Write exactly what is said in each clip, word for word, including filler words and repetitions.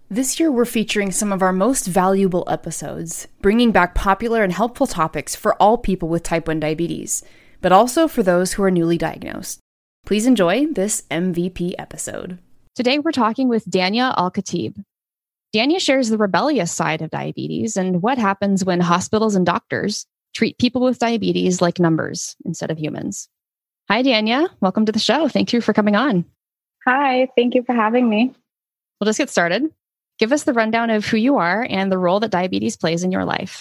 This year, we're featuring some of our most valuable episodes, bringing back popular and helpful topics for all people with type one diabetes, but also for those who are newly diagnosed. Please enjoy this M V P episode. Today, we're talking with Dania Al-Khatib. Dania shares the rebellious side of diabetes and what happens when hospitals and doctors treat people with diabetes like numbers instead of humans. Hi, Dania. Welcome to the show. Thank you for coming on. Hi, thank you for having me. We'll just get started. Give us the rundown of who you are and the role that diabetes plays in your life.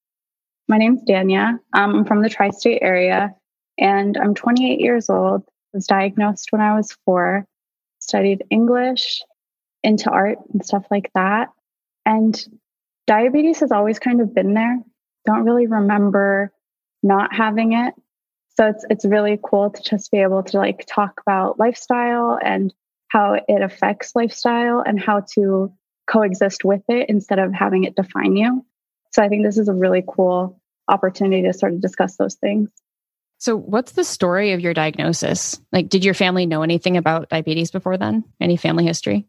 My name's Dania. Um, I'm from the tri-state area, and I'm twenty-eight years old. I was diagnosed when I was four, studied English, into art and stuff like that. And diabetes has always kind of been there. Don't really remember not having it. So it's it's really cool to just be able to like talk about lifestyle and how it affects lifestyle and how to coexist with it instead of having it define you. So I think this is a really cool opportunity to sort of discuss those things. So what's the story of your diagnosis? Like, did your family know anything about diabetes before then? Any family history?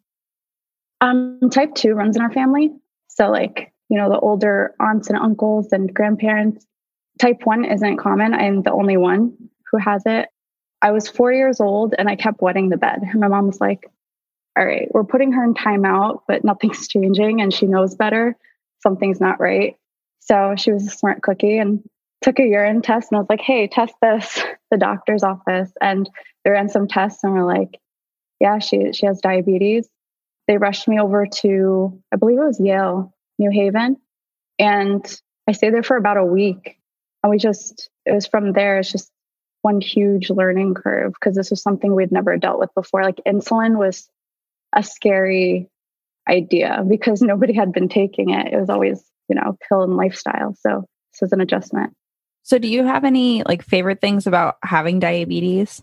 Um, type two runs in our family. So like, you know, the older aunts and uncles and grandparents. Type one isn't common. I'm the only one who has it. I was four years old and I kept wetting the bed. And my mom was like, all right, we're putting her in timeout, but nothing's changing and she knows better. Something's not right. So she was a smart cookie and took a urine test and I was like, hey, test this, the doctor's office. And they ran some tests and we're like, yeah, she she has diabetes. They rushed me over to, I believe it was Yale, New Haven. And I stayed there for about a week. And we just, it was from there, it's just one huge learning curve because this was something we'd never dealt with before. Like insulin was a scary idea because nobody had been taking it. It was always, you know, pill and lifestyle. So this was an adjustment. So do you have any like favorite things about having diabetes?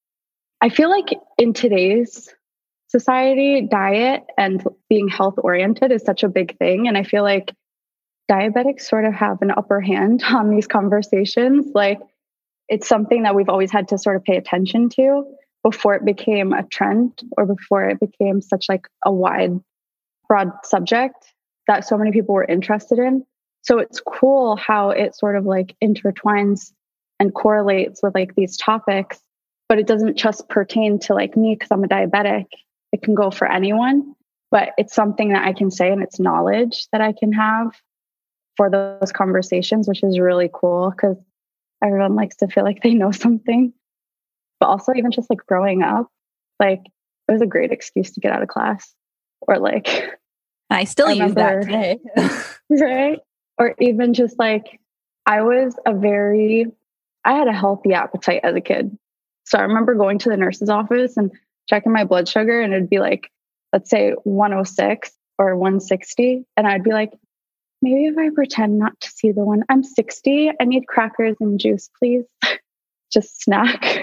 I feel like in today's society, diet and being health oriented is such a big thing. And I feel like diabetics sort of have an upper hand on these conversations. Like it's something that we've always had to sort of pay attention to before it became a trend or before it became such like a wide, broad subject that so many people were interested in. So it's cool how it sort of like intertwines and correlates with like these topics, but it doesn't just pertain to like me because I'm a diabetic. It can go for anyone, but it's something that I can say and it's knowledge that I can have for those conversations, which is really cool because everyone likes to feel like they know something. But also even just like growing up, like it was a great excuse to get out of class or like. I still I use remember, that today. Right. Or even just like, I was a very, I had a healthy appetite as a kid. So I remember going to the nurse's office and checking my blood sugar and it'd be like, let's say one oh six or one sixty. And I'd be like, maybe if I pretend not to see the one, I'm sixty, I need crackers and juice, please. Just snack.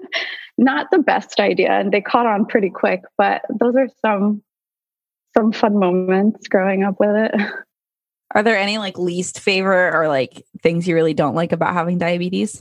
Not the best idea. And they caught on pretty quick, but those are some, some fun moments growing up with it. Are there any like least favorite or like things you really don't like about having diabetes?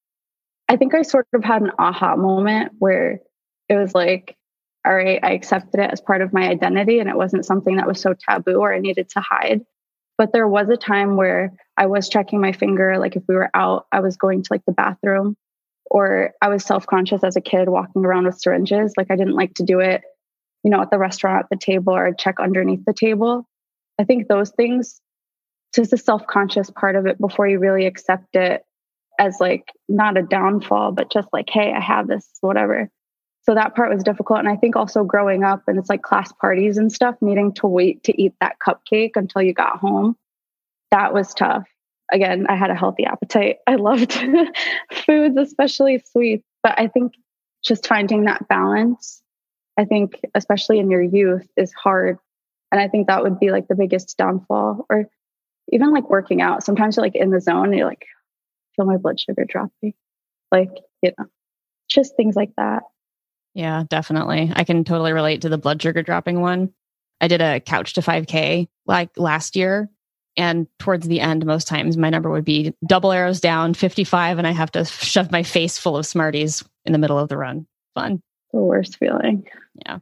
I think I sort of had an aha moment where it was like, all right, I accepted it as part of my identity and it wasn't something that was so taboo or I needed to hide. But there was a time where I was checking my finger, like if we were out, I was going to like the bathroom, or I was self-conscious as a kid walking around with syringes. Like I didn't like to do it, you know, at the restaurant at the table or check underneath the table. I think those things, just the self-conscious part of it before you really accept it as like not a downfall, but just like, hey, I have this, whatever. So that part was difficult. And I think also growing up and it's like class parties and stuff, needing to wait to eat that cupcake until you got home. That was tough. Again, I had a healthy appetite. I loved foods, especially sweets. But I think just finding that balance, I think, especially in your youth, is hard. And I think that would be like the biggest downfall. Or even like working out. Sometimes you're like in the zone and you're like, feel my blood sugar dropping. Like, you know, just things like that. Yeah, definitely. I can totally relate to the blood sugar dropping one. I did a couch to five K like last year. And towards the end, most times my number would be double arrows down, fifty-five, and I have to shove my face full of Smarties in the middle of the run. Fun. The worst feeling. Yeah.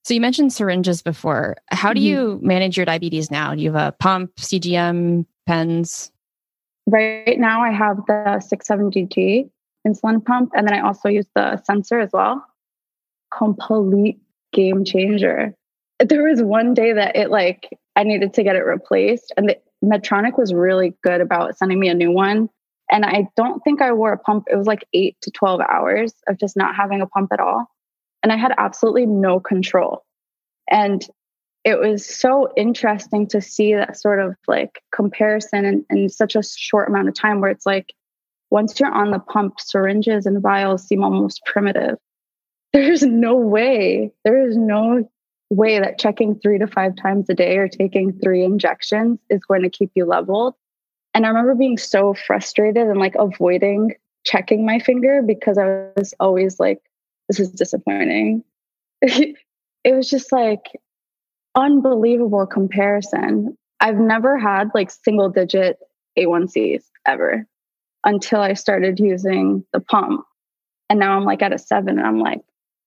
So you mentioned syringes before. How do Mhm. you manage your diabetes now? Do you have a pump, C G M, pens? Right now, I have the six seventy G insulin pump, and then I also use the sensor as well. Complete game changer. There was one day that it like I needed to get it replaced, and the Medtronic was really good about sending me a new one. And I don't think I wore a pump. It was like eight to twelve hours of just not having a pump at all. And I had absolutely no control. And it was so interesting to see that sort of like comparison in, in such a short amount of time, where it's like, once you're on the pump, syringes and vials seem almost primitive. There's no way, there is no way that checking three to five times a day or taking three injections is going to keep you leveled. And I remember being so frustrated and like avoiding checking my finger because I was always like, this is disappointing. It was just like unbelievable comparison. I've never had like single digit A one C's ever until I started using the pump. And now I'm like at a seven and I'm like,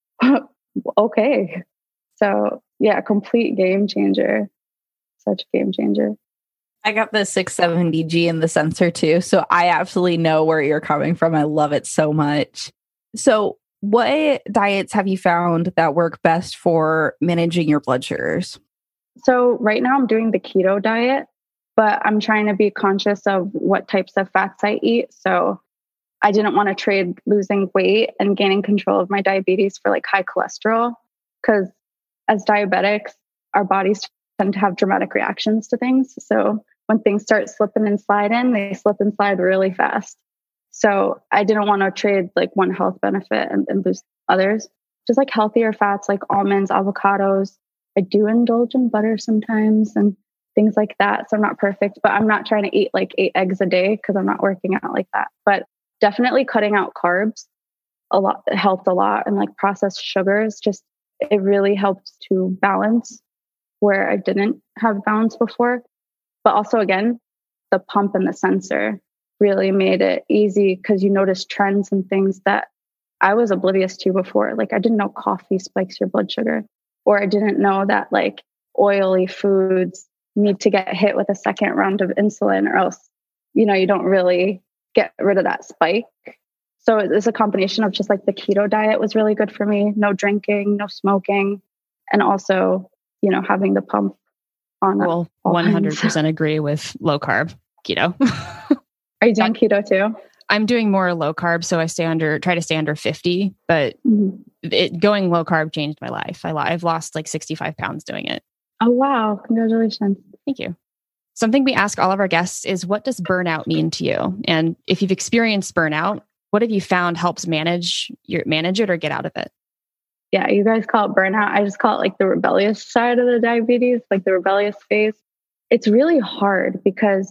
okay. So yeah, complete game changer. Such a game changer. I got the six seventy G in the sensor too. So I absolutely know where you're coming from. I love it so much. So what diets have you found that work best for managing your blood sugars? So right now I'm doing the keto diet, but I'm trying to be conscious of what types of fats I eat. So I didn't want to trade losing weight and gaining control of my diabetes for like high cholesterol, because as diabetics, our bodies tend to have dramatic reactions to things. So when things start slipping and sliding, they slip and slide really fast. So I didn't want to trade like one health benefit and, and lose others. Just like healthier fats like almonds, avocados. I do indulge in butter sometimes and things like that. So I'm not perfect, but I'm not trying to eat like eight eggs a day because I'm not working out like that. But definitely cutting out carbs a lot it helped a lot. And like processed sugars, just it really helped to balance where I didn't have balance before. But also again, the pump and the sensor really made it easy because you notice trends and things that I was oblivious to before. Like I didn't know coffee spikes your blood sugar, or I didn't know that like oily foods need to get hit with a second round of insulin or else, you know, you don't really get rid of that spike. So it's a combination of just like the keto diet was really good for me. No drinking, no smoking, and also, you know, having the pump on. Well, one hundred percent agree with low carb keto. Are you doing keto too? I'm doing more low carb. So I stay under, try to stay under fifty, but mm-hmm. it going low carb changed my life. I, I've lost like sixty-five pounds doing it. Oh, wow. Congratulations. Thank you. Something we ask all of our guests is, what does burnout mean to you? And if you've experienced burnout, what have you found helps manage your manage it or get out of it? Yeah, you guys call it burnout. I just call it like the rebellious side of the diabetes, like the rebellious phase. It's really hard because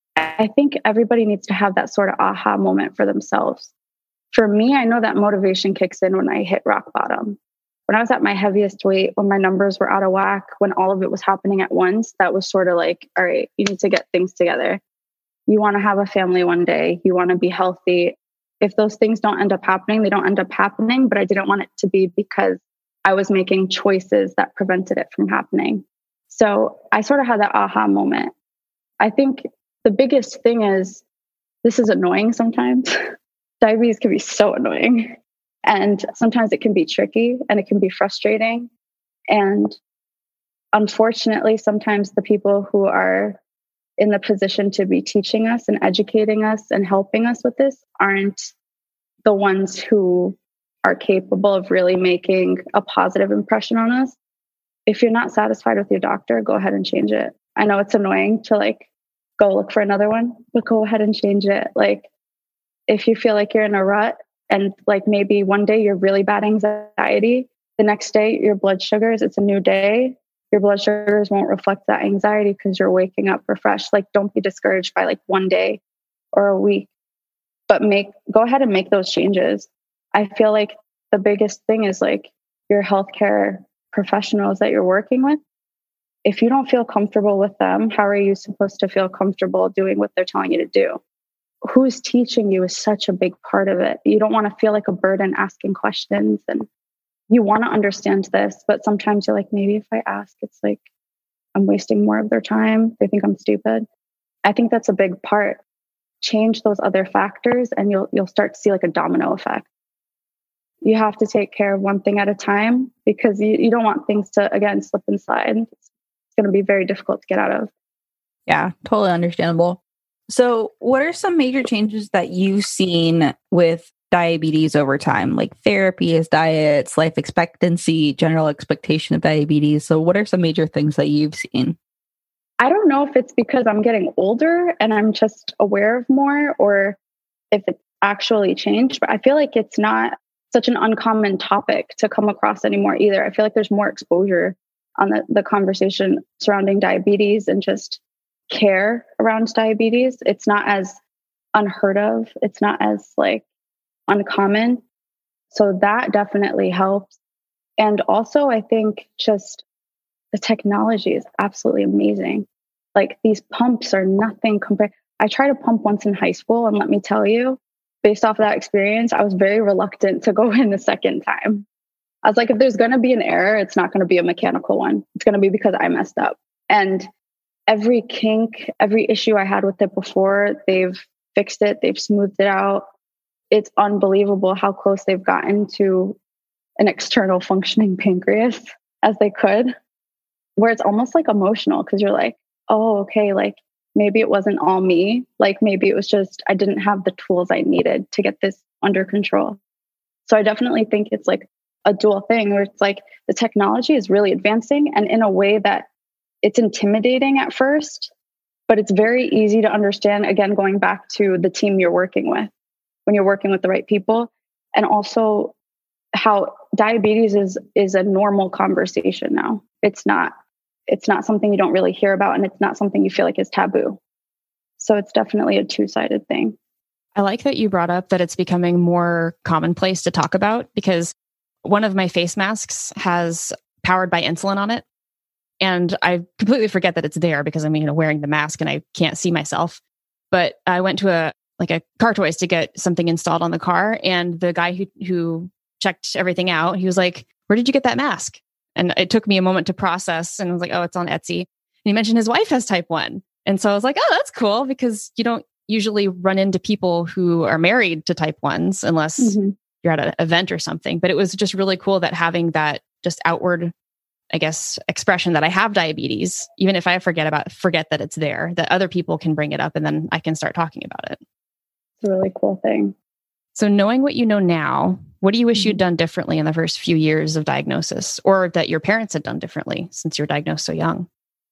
I think everybody needs to have that sort of aha moment for themselves. For me, I know that motivation kicks in when I hit rock bottom. When I was at my heaviest weight, when my numbers were out of whack, when all of it was happening at once, that was sort of like, all right, you need to get things together. You want to have a family one day. You want to be healthy. If those things don't end up happening, they don't end up happening. But I didn't want it to be because I was making choices that prevented it from happening. So I sort of had that aha moment. I think the biggest thing is, this is annoying sometimes. Diabetes can be so annoying. And sometimes it can be tricky and it can be frustrating. And unfortunately, sometimes the people who are in the position to be teaching us and educating us and helping us with this aren't the ones who are capable of really making a positive impression on us. If you're not satisfied with your doctor, go ahead and change it. I know it's annoying to like go look for another one, but go ahead and change it. Like if you feel like you're in a rut and like maybe one day you're really bad anxiety, the next day your blood sugars, it's a new day. Your blood sugars won't reflect that anxiety because you're waking up refreshed. Like don't be discouraged by like one day or a week, but make, go ahead and make those changes. I feel like the biggest thing is like your healthcare professionals that you're working with. If you don't feel comfortable with them, how are you supposed to feel comfortable doing what they're telling you to do? Who's teaching you is such a big part of it. You don't want to feel like a burden asking questions. And you want to understand this, but sometimes you're like, maybe if I ask, it's like I'm wasting more of their time. They think I'm stupid. I think that's a big part. Change those other factors and you'll you'll start to see like a domino effect. You have to take care of one thing at a time because you, you don't want things to, again, slip and slide. It's going to be very difficult to get out of. Yeah, totally understandable. So what are some major changes that you've seen with diabetes over time, like therapies, diets, life expectancy, general expectation of diabetes? So what are some major things that you've seen? I don't know if it's because I'm getting older and I'm just aware of more or if it's actually changed, but I feel like it's not such an uncommon topic to come across anymore either. I feel like there's more exposure on the, the conversation surrounding diabetes and just care around diabetes. It's not as unheard of. It's not as like uncommon. So that definitely helps. And also I think just the technology is absolutely amazing. Like these pumps are nothing compared. I tried to pump once in high school and let me tell you, based off of that experience, I was very reluctant to go in the second time. I was like, if there's going to be an error, it's not going to be a mechanical one. It's going to be because I messed up. And every kink, every issue I had with it before, they've fixed it. They've smoothed it out. It's unbelievable how close they've gotten to an external functioning pancreas as they could, where it's almost like emotional because you're like, oh, okay, like maybe it wasn't all me. Like maybe it was just, I didn't have the tools I needed to get this under control. So I definitely think it's like a dual thing where it's like the technology is really advancing and in a way that it's intimidating at first, but it's very easy to understand. Again, going back to the team you're working with, when you're working with the right people, and also how diabetes is, is a normal conversation now. It's not, it's not something you don't really hear about, and it's not something you feel like is taboo. So it's definitely a two-sided thing. I like that you brought up that it's becoming more commonplace to talk about, because one of my face masks has powered by insulin on it. And I completely forget that it's there because I'm, you know, wearing the mask and I can't see myself. But I went to a like a Car Toys to get something installed on the car, and the guy who who checked everything out, he was like, "Where did you get that mask?" And it took me a moment to process, and I was like, "Oh, it's on Etsy." And he mentioned his wife has type one, and so I was like, "Oh, that's cool," because you don't usually run into people who are married to type ones unless mm-hmm. you're at an event or something. But it was just really cool that having that just outward, I guess, expression that I have diabetes, even if I forget about forget that it's there, that other people can bring it up and then I can start talking about it. It's a really cool thing. So knowing what you know now, what do you wish mm-hmm. you'd done differently in the first few years of diagnosis, or that your parents had done differently since you were diagnosed so young?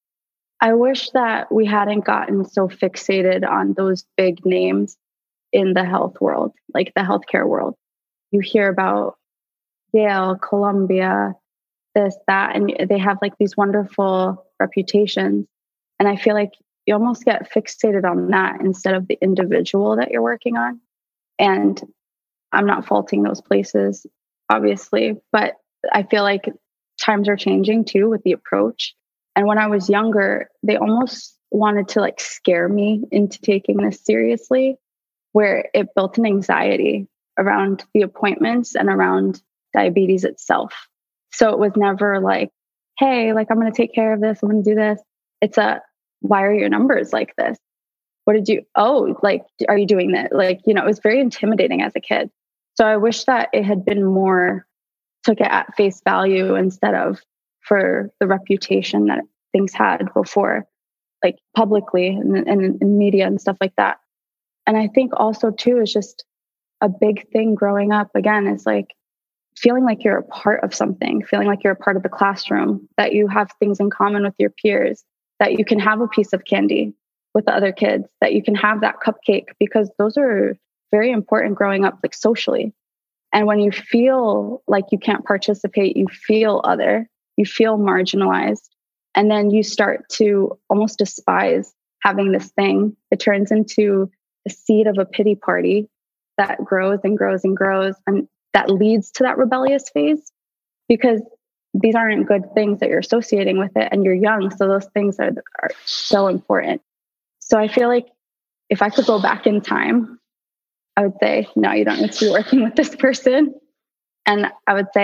I wish that we hadn't gotten so fixated on those big names in the health world, like the healthcare world. You hear about Yale, Columbia, this, that, and they have like these wonderful reputations. And I feel like you almost get fixated on that instead of the individual that you're working on. And I'm not faulting those places, obviously, but I feel like times are changing too with the approach. And when I was younger, they almost wanted to like scare me into taking this seriously, where it built an anxiety around the appointments and around diabetes itself. So it was never like, hey, like I'm going to take care of this. I'm going to do this. It's a, why are your numbers like this? What did you, oh, like, are you doing that? Like, you know, it was very intimidating as a kid. So I wish that it had been more, took it at face value instead of for the reputation that things had before, like publicly and in media and stuff like that. And I think also too, is just a big thing growing up again, is like feeling like you're a part of something, feeling like you're a part of the classroom, that you have things in common with your peers, that you can have a piece of candy with the other kids, that you can have that cupcake, because those are very important growing up, like socially. And when you feel like you can't participate, you feel other, you feel marginalized, and then you start to almost despise having this thing. It turns into the seed of a pity party that grows and grows and grows. And that leads to that rebellious phase, because these aren't good things that you're associating with it, and you're young. So those things are, are so important. So I feel like if I could go back in time, I would say, no, you don't need to be working with this person. And I would say,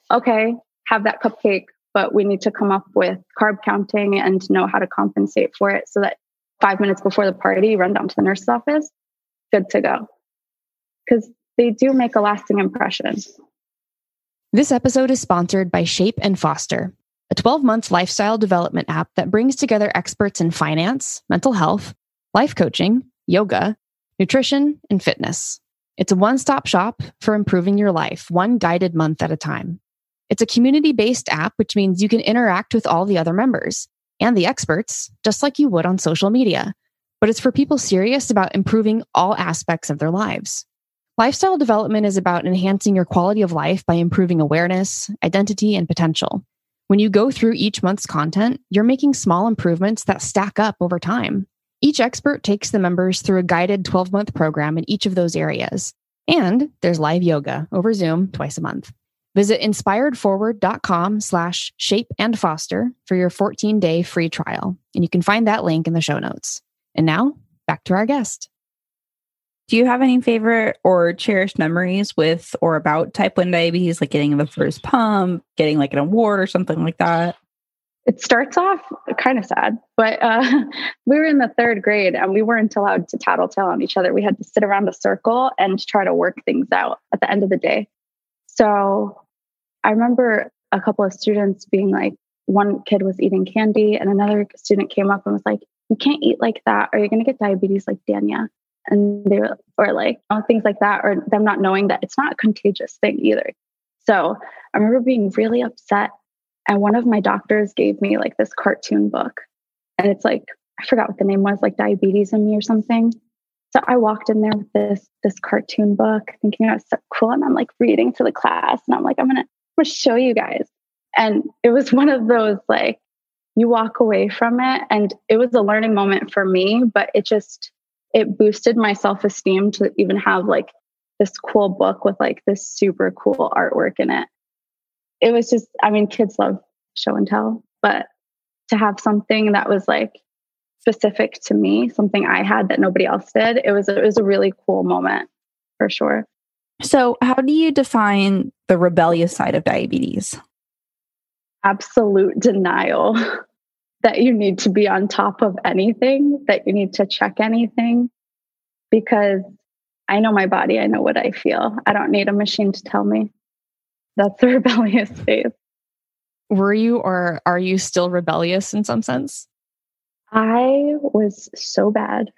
okay, have that cupcake, but we need to come up with carb counting and know how to compensate for it so that five minutes before the party, run down to the nurse's office, good to go. Because they do make a lasting impression. This episode is sponsored by Shape and Foster, a twelve-month lifestyle development app that brings together experts in finance, mental health, life coaching, yoga, nutrition, and fitness. It's a one-stop shop for improving your life, one guided month at a time. It's a community-based app, which means you can interact with all the other members and the experts, just like you would on social media. But it's for people serious about improving all aspects of their lives. Lifestyle development is about enhancing your quality of life by improving awareness, identity, and potential. When you go through each month's content, you're making small improvements that stack up over time. Each expert takes the members through a guided twelve-month program in each of those areas. And there's live yoga over Zoom twice a month. Visit inspiredforward.com slash shape and foster for your fourteen-day free trial. And you can find that link in the show notes. And now, back to our guest. Do you have any favorite or cherished memories with or about type one diabetes, like getting the first pump, getting like an award or something like that? It starts off kind of sad, but uh, we were in the third grade and we weren't allowed to tattletale on each other. We had to sit around a circle and try to work things out at the end of the day. So I remember a couple of students being like, one kid was eating candy and another student came up and was like, you can't eat like that or you're going to get diabetes like Danya. And they were, or like, oh, things like that, or them not knowing that it's not a contagious thing either. So I remember being really upset. And one of my doctors gave me like this cartoon book. And it's like, I forgot what the name was, like Diabetes in Me or something. So I walked in there with this, this cartoon book thinking I was so cool. And I'm like reading to the class and I'm like, I'm going to I'm gonna show you guys. And it was one of those, like, you walk away from it and it was a learning moment for me, but it just, it boosted my self-esteem to even have like this cool book with like this super cool artwork in it. It was just, I mean, kids love show and tell, but to have something that was like specific to me, something I had that nobody else did, it was, it was a really cool moment for sure. So how do you define the rebellious side of diabetes? Absolute denial that you need to be on top of anything, that you need to check anything, because I know my body, I know what I feel. I don't need a machine to tell me. That's the rebellious phase. Were you or are you still rebellious in some sense? I was so bad,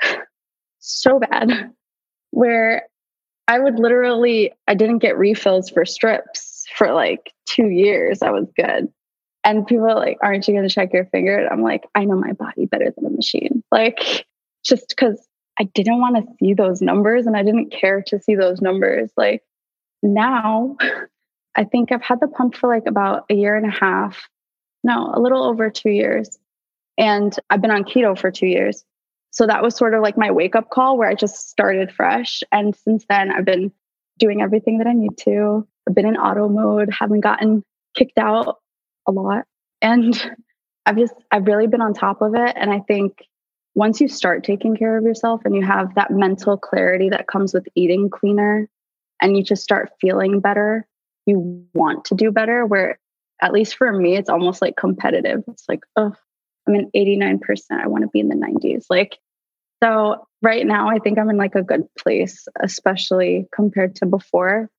so bad, where I would literally, I didn't get refills for strips for like two years. I was good. And people are like, aren't you going to check your finger? And I'm like, I know my body better than a machine. Like, just because I didn't want to see those numbers and I didn't care to see those numbers. Like now, I think I've had the pump for like about a year and a half. No, a little over two years. And I've been on keto for two years. So that was sort of like my wake up call where I just started fresh. And since then, I've been doing everything that I need to. I've been in auto mode, haven't gotten kicked out a lot. And I've just, I've really been on top of it. And I think once you start taking care of yourself and you have that mental clarity that comes with eating cleaner and you just start feeling better, you want to do better, where at least for me, it's almost like competitive. It's like, oh, I'm in eighty-nine percent. I want to be in the nineties. Like, so right now, I think I'm in like a good place, especially compared to before.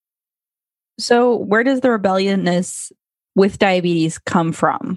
So where does the rebelliousness with diabetes come from?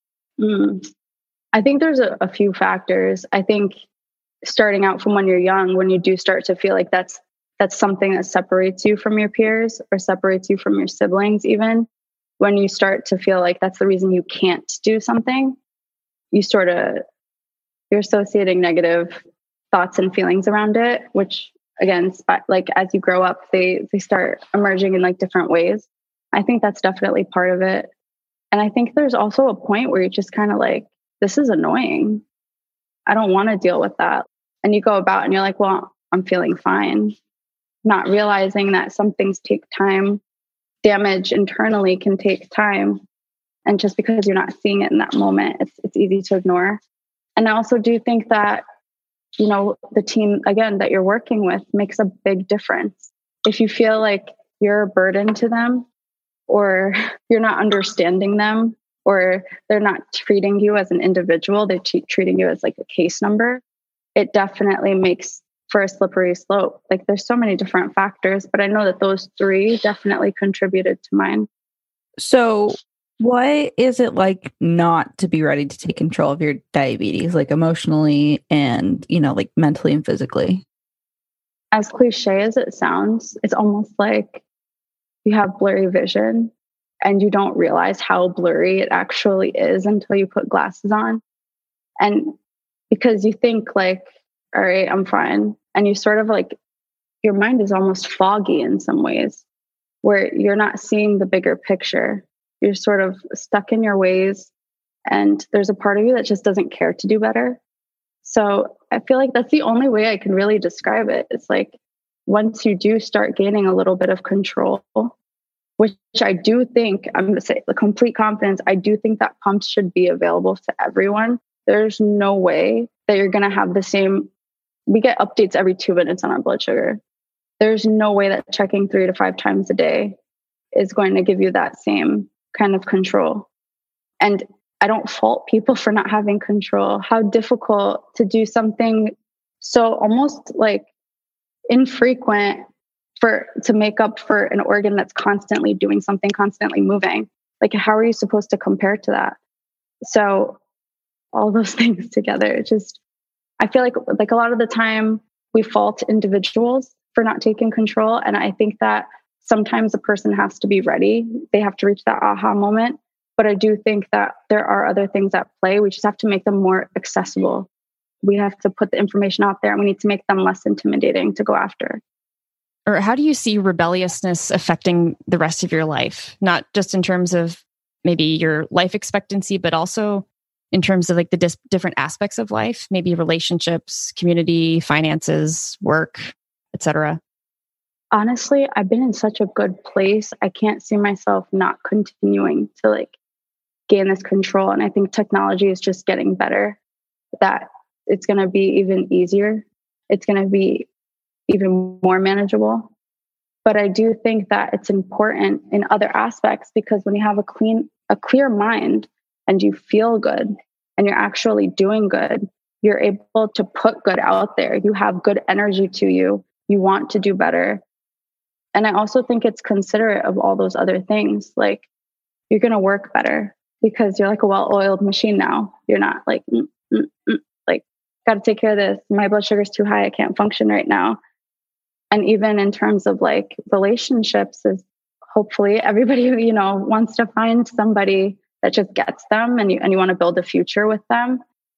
Mm. I think there's a, a few factors. I think starting out from when you're young, when you do start to feel like that's that's something that separates you from your peers or separates you from your siblings, even when you start to feel like that's the reason you can't do something, you sort of, you're associating negative thoughts and feelings around it, which again, like as you grow up, they they start emerging in like different ways. I think that's definitely part of it. And I think there's also a point where you're just kind of like, this is annoying. I don't want to deal with that. And you go about and you're like, well, I'm feeling fine. Not realizing that some things take time. Damage internally can take time. And just because you're not seeing it in that moment, it's it's easy to ignore. And I also do think that, you know, the team, again, that you're working with makes a big difference. If you feel like you're a burden to them, or you're not understanding them, or they're not treating you as an individual, they're t- treating you as like a case number, it definitely makes for a slippery slope. Like there's so many different factors, but I know that those three definitely contributed to mine. So what is it like not to be ready to take control of your diabetes, like emotionally and, you know, like mentally and physically? As cliche as it sounds, it's almost like you have blurry vision and you don't realize how blurry it actually is until you put glasses on. And because you think like, all right, I'm fine. And you sort of like, your mind is almost foggy in some ways where you're not seeing the bigger picture. You're sort of stuck in your ways. And there's a part of you that just doesn't care to do better. So I feel like that's the only way I can really describe it. It's like once you do start gaining a little bit of control, which I do think, I'm going to say the complete confidence, I do think that pumps should be available to everyone. There's no way that you're going to have the same. We get updates every two minutes on our blood sugar. There's no way that checking three to five times a day is going to give you that same kind of control. And I don't fault people for not having control. How difficult to do something so almost like infrequent for to make up for an organ that's constantly doing something, constantly moving. Like, how are you supposed to compare to that? So all those things together, just, I feel like like a lot of the time we fault individuals for not taking control. And I think that sometimes a person has to be ready. They have to reach that aha moment. But I do think that there are other things at play. We just have to make them more accessible. We have to put the information out there and we need to make them less intimidating to go after. Or how do you see rebelliousness affecting the rest of your life? Not just in terms of maybe your life expectancy, but also in terms of like the dis- different aspects of life, maybe relationships, community, finances, work, et cetera. Honestly, I've been in such a good place. I can't see myself not continuing to like gain this control. And I think technology is just getting better, that it's going to be even easier. It's going to be even more manageable. But I do think that it's important in other aspects, because when you have a clean, a clear mind and you feel good and you're actually doing good, you're able to put good out there. You have good energy to you. You want to do better. And I also think it's considerate of all those other things. Like, you're going to work better because you're like a well-oiled machine now. You're not like, mm, mm, mm, like, got to take care of this. My blood sugar is too high. I can't function right now. And even in terms of like relationships, is hopefully everybody, you know, wants to find somebody that just gets them, and you, and you want to build a future with them.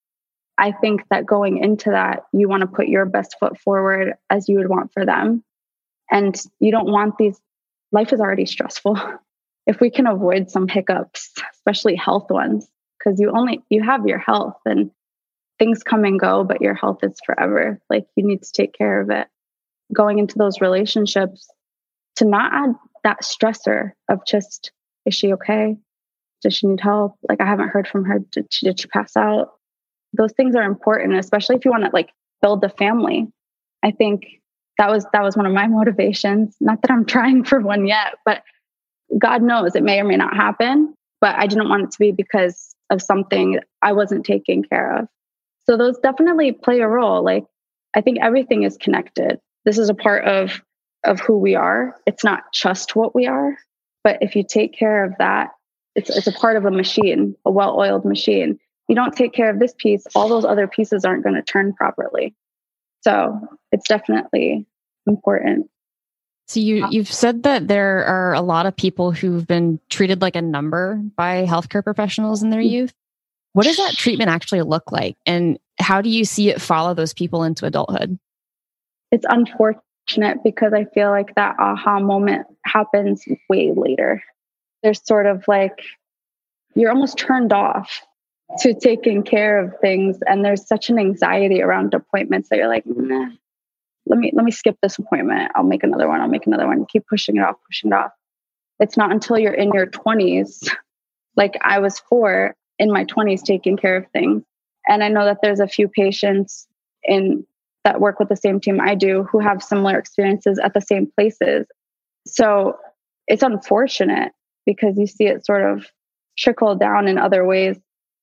I think that going into that, you want to put your best foot forward as you would want for them. And you don't want these, life is already stressful. If we can avoid some hiccups, especially health ones, because you only, you have your health and things come and go, but your health is forever. Like, you need to take care of it. Going into those relationships, to not add that stressor of just, is she okay? Does she need help? Like, I haven't heard from her. Did she, did she pass out? Those things are important, especially if you want to like build a family. I think that was, that was one of my motivations. Not that I'm trying for one yet, but God knows it may or may not happen, but I didn't want it to be because of something I wasn't taking care of. So those definitely play a role. Like, I think everything is connected. This is a part of, of who we are. It's not just what we are, but if you take care of that, it's, it's a part of a machine, a well-oiled machine. You don't take care of this piece, all those other pieces aren't going to turn properly. So it's definitely important. So you, you've said that there are a lot of people who've been treated like a number by healthcare professionals in their youth. What does that treatment actually look like? And how do you see it follow those people into adulthood? It's unfortunate because I feel like that aha moment happens way later. There's sort of like, you're almost turned off to taking care of things. And there's such an anxiety around appointments that you're like, nah, let me, let me skip this appointment. I'll make another one. I'll make another one. You keep pushing it off, pushing it off. It's not until you're in your twenties, like I was four in my twenties, taking care of things. And I know that there's a few patients in that work with the same team I do who have similar experiences at the same places. So it's unfortunate because you see it sort of trickle down in other ways.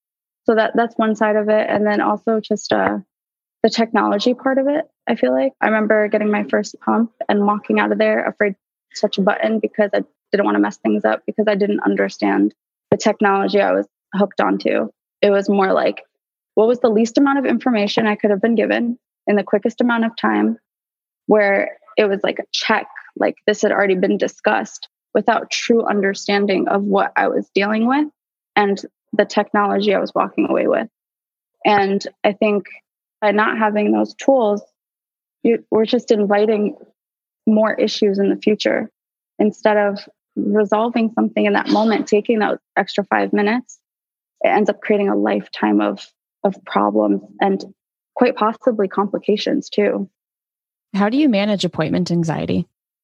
So that that's one side of it. And then also just uh, the technology part of it, I feel like. I remember getting my first pump and walking out of there afraid to touch a button because I didn't want to mess things up because I didn't understand the technology I was hooked onto. It was more like, what was the least amount of information I could have been given in the quickest amount of time, where it was like a check, like this had already been discussed, without true understanding of what I was dealing with and the technology I was walking away with. And I think by not having those tools, you, we're just inviting more issues in the future. Instead of resolving something in that moment, taking that extra five minutes, it ends up creating a lifetime of, of problems and quite possibly complications too. How do you manage appointment anxiety?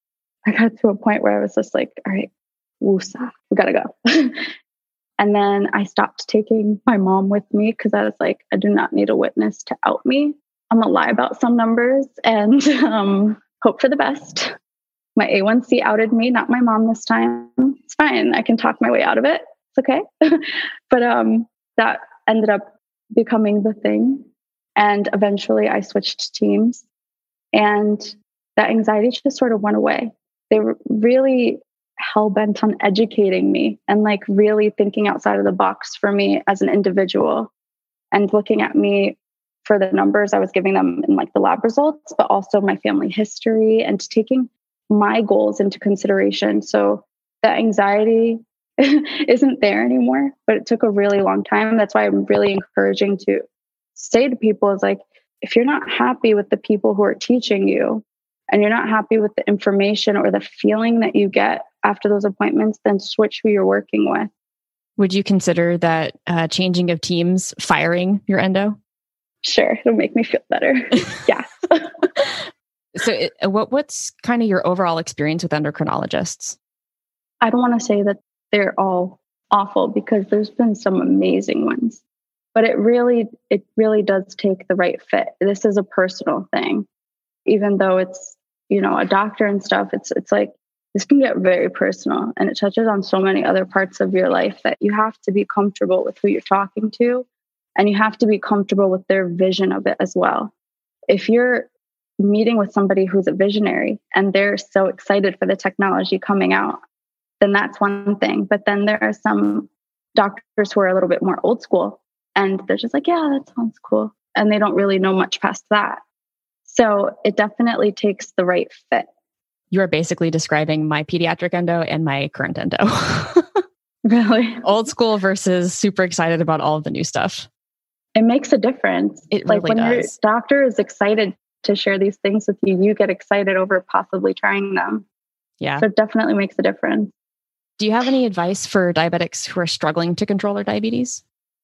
I got to a point where I was just like, all right, woosah, we gotta go. And then I stopped taking my mom with me because I was like, I do not need a witness to out me. I'm gonna lie about some numbers and um, hope for the best. My A one C outed me, not my mom this time. It's fine. I can talk my way out of it. It's okay. But um, that ended up becoming the thing. And eventually I switched teams and that anxiety just sort of went away. They were really hell-bent on educating me and like really thinking outside of the box for me as an individual and looking at me for the numbers I was giving them in like the lab results, but also my family history and taking my goals into consideration. So that anxiety isn't there anymore, but it took a really long time. That's why I'm really encouraging to say to people is like, if you're not happy with the people who are teaching you and you're not happy with the information or the feeling that you get after those appointments, then switch who you're working with. Would you consider that uh, changing of teams firing your endo? Sure. It'll make me feel better. Yeah. So it, what what's kind of your overall experience with endocrinologists? I don't want to say that they're all awful because there's been some amazing ones, but it really, it really does take the right fit. This is a personal thing, even though it's, you know, a doctor and stuff. It's, it's like, this can get very personal and it touches on so many other parts of your life that you have to be comfortable with who you're talking to. And you have to be comfortable with their vision of it as well. If you're meeting with somebody who's a visionary and they're so excited for the technology coming out, then that's one thing. But then there are some doctors who are a little bit more old school and they're just like, yeah, that sounds cool. And they don't really know much past that. So it definitely takes the right fit. You are basically describing my pediatric endo and my current endo. Really? Old school versus super excited about all of the new stuff. It makes a difference. It like really when does. Your doctor is excited to share these things with you, you get excited over possibly trying them. Yeah. So it definitely makes a difference. Do you have any advice for diabetics who are struggling to control their diabetes?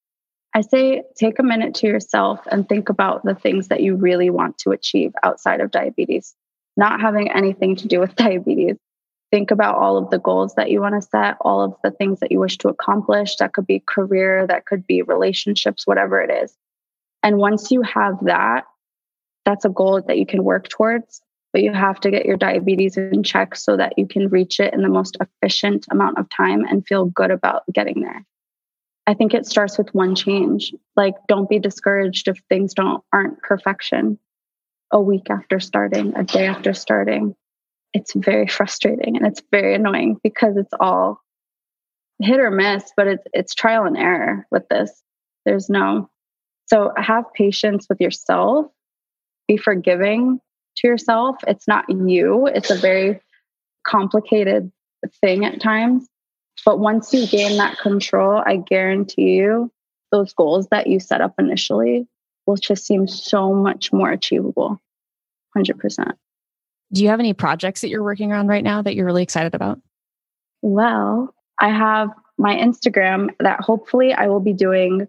I say take a minute to yourself and think about the things that you really want to achieve outside of diabetes, not having anything to do with diabetes. Think about all of the goals that you want to set, all of the things that you wish to accomplish. That could be career, that could be relationships, whatever it is. And once you have that, that's a goal that you can work towards, but you have to get your diabetes in check so that you can reach it in the most efficient amount of time and feel good about getting there. I think it starts with one change. Like, don't be discouraged if things don't aren't perfection. A week after starting, a day after starting, it's very frustrating and it's very annoying because it's all hit or miss, but it's it's trial and error with this. There's no, so have patience with yourself. Be forgiving to yourself. It's not you. It's a very complicated thing at times. But once you gain that control, I guarantee you those goals that you set up initially will just seem so much more achievable. one hundred percent. Do you have any projects that you're working on right now that you're really excited about? Well, I have my Instagram that hopefully I will be doing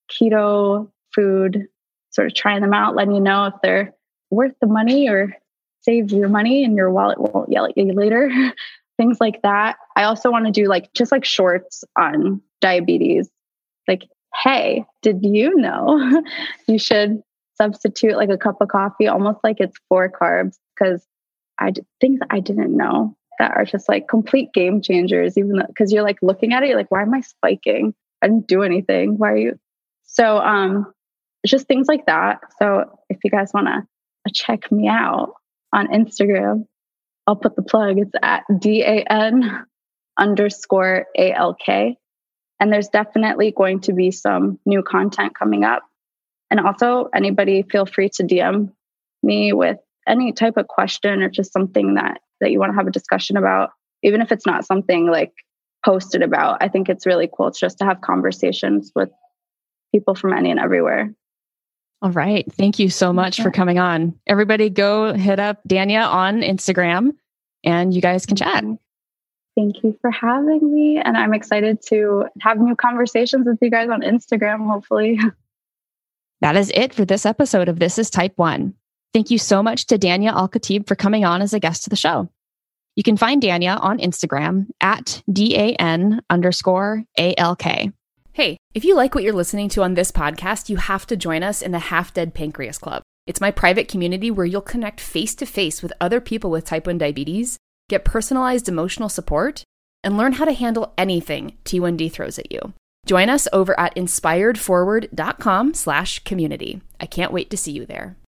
keto food, sort of trying them out, letting you know if they're worth the money or save your money and your wallet won't yell at you later. Things like that. I also want to do like just like shorts on diabetes. Like, hey, did you know you should substitute like a cup of coffee almost like it's four carbs? Because I things I didn't know. that are just like complete game changers, even because you're like looking at it, you're like, why am I spiking? I didn't do anything. Why are you? So um, it's just things like that. So if you guys want to check me out on Instagram, I'll put the plug. It's at D A N underscore A L K. And there's definitely going to be some new content coming up. And also anybody feel free to D M me with any type of question or just something that, that you want to have a discussion about, even if it's not something like posted about. I think it's really cool. It's just to have conversations with people from any and everywhere. All right. Thank you so much for coming on. Everybody go hit up Dania on Instagram and you guys can chat. Thank you for having me. And I'm excited to have new conversations with you guys on Instagram, hopefully. That is it for this episode of This is Type one. Thank you so much to Dania Al-Khatib for coming on as a guest to the show. You can find Dania on Instagram at D A N underscore A L K. Hey, if you like what you're listening to on this podcast, you have to join us in the Half Dead Pancreas Club. It's my private community where you'll connect face-to-face with other people with type one diabetes, get personalized emotional support, and learn how to handle anything T one D throws at you. Join us over at inspiredforward.com slash community. I can't wait to see you there.